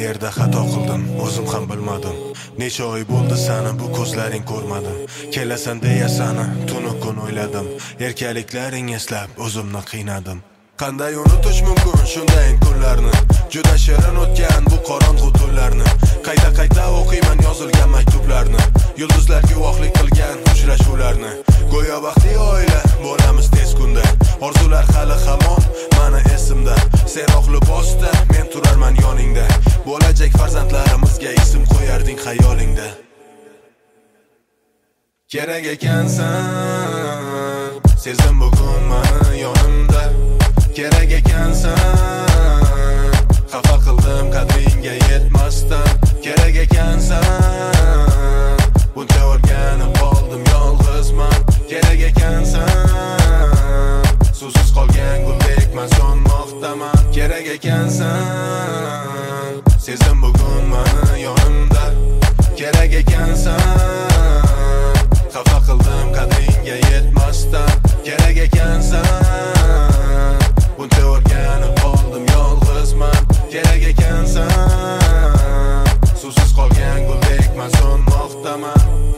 Qayerda xato qildim, o'zim ham bilmadim. Necha oy bo'ldi seni bu ko'zlaring ko'rmadim. Kelasan deya seni tunu kun o'yladim. Erkaliklaring eslab o'zimni qiynadim. Qanday unutish mumkin shunday kunlarni? Juda shirin o'tgan bu qorong'u tunlarni. Qayta o'qiyman yozilgan maktublarni. Yulduzlar guvohlik qilgan uchrashuvlarni. Go'yo baxtli oila bo'lamiz tez kunda. Orzular hali hamon meni esimda. Seroq libosda men turarman yoningda. Bo'lajak farzandlarimizga ism qo'yarding xayolingda. Kerak ekansan, sezdim bugun meni yonimda. Kerak ekansan, xafa qildim qadringga yetmasdan. Kerak ekansan, buncha o'rganib qoldim yolg'izman. Kerak ekansan, suvsiz qolgan guldekman sonmoqdaman. Kerak ekansan, sezdim bugun meni yonimda. Kerak ekansan, xafa qildim qadringga yetmasdan. Kerak ekansan, buncha o'rganib qoldim yolg'izman. Kerak ekansan, suvsiz qolgan guldekman sonmoqdaman.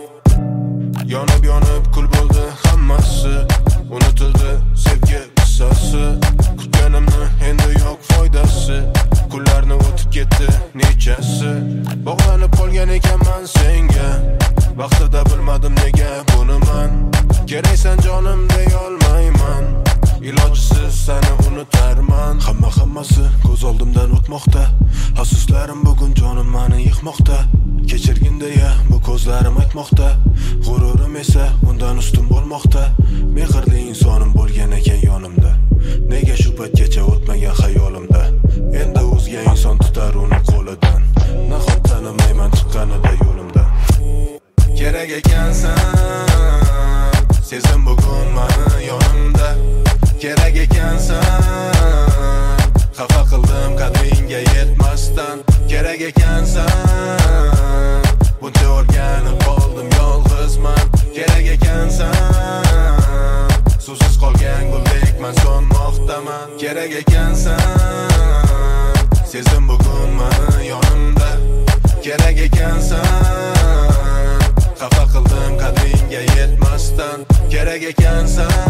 Yonib kul bo'ldi hammasi, unutildi sevgi qissasi. Kutganimni endi yo'q foydasi, kunlarni o'tib ketdi nechasi. Bog'lanib qolgan ekanman senga, vaqtida bilmadim nega buni man. Keraksan jonim deya olmayman, ilojisiz seni unutarman. Hammasi ko'z oldimdan o'tmoqda, afsuslarim bugun jonim meni yıkmoqda. Kechirgin deya bu ko'zlarim aytmoqda, g'ururim esa undan ustun bo'lmoqda. Mehrli insonim bo'lgan ekan yonimda, nega shu paytgacha o'tmagan xayolimda. Endi o'zga inson tutar uni qo'lidan, nahot tanimayman chiqqanida yo'limdan. Kerak ekansan, sezdim bugun meni yonimda. Kerak ekansan, xafa qildim qadringga yetmasdan. Kerak ekansan, buncha o'rganib qoldim yolg'izman. Kerak ekansan, suvsiz qolgan guldekman sonmoqdaman. Kerak ekansan, sezdim bugun meni yonimda. Kerak ekansan, xafa qildim qadringga yetmasdan. Kerak ekansan,